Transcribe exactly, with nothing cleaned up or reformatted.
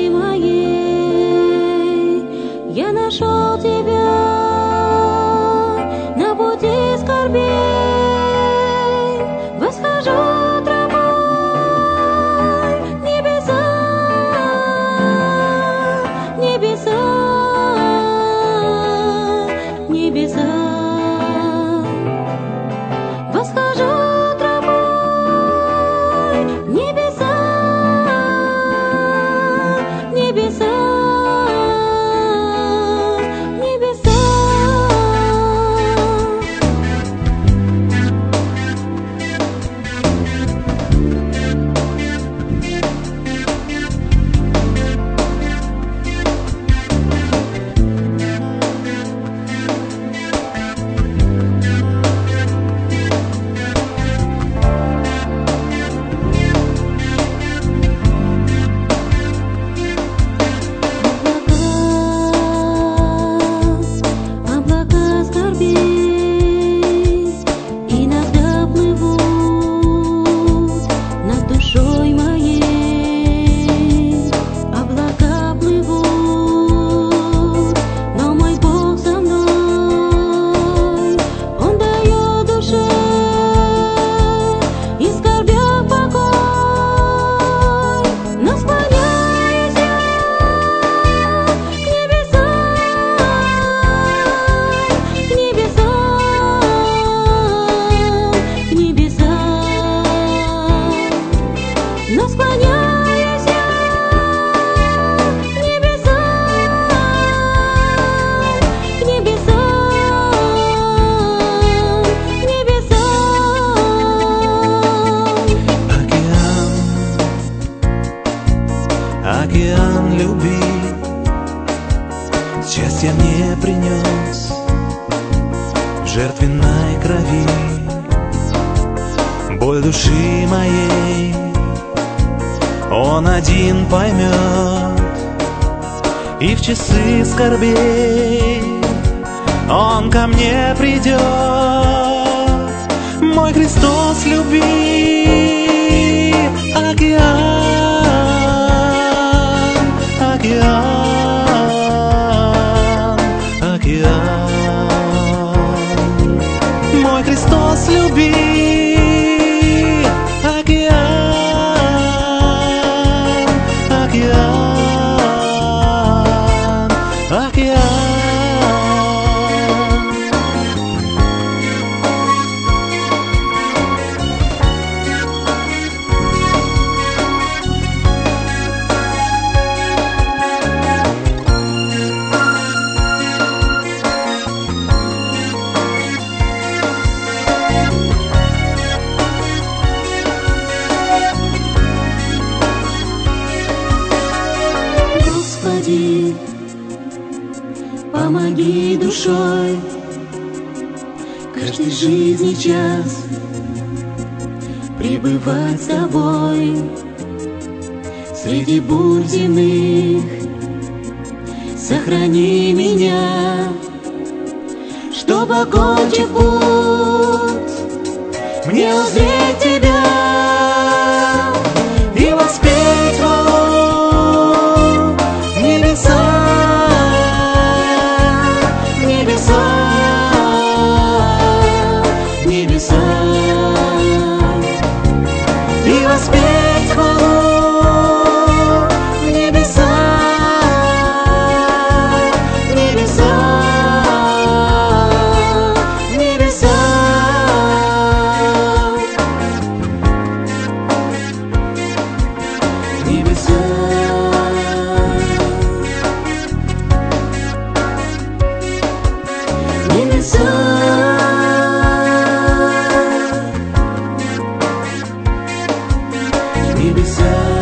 душой моей. Я нашел тебя на пути скорбей. Восхожу тропой в небеса, небеса, небеса. Восхожу тропой в небеса, небеса, небеса. Но склоняюсь я к небесам, к небесам, к небесам. Океан, океан любви, счастья мне принес в жертвенной крови. Боль души моей Он один поймет, и в часы скорбей Он ко мне придет. Мой Христос любви, океан, океан, океан. Мой Христос любви, океан, океан, океан. Господи, помоги душой каждый жизни час пребывать с Тобой среди бурь земных. Сохрани меня, чтоб, окончив путь, мне узреть Тебя и воспеть хвалу в небеса, в небеса, в небеса, и воспеть хвалу в небеса, в небеса, в небеса. Небеса, небеса, небеса.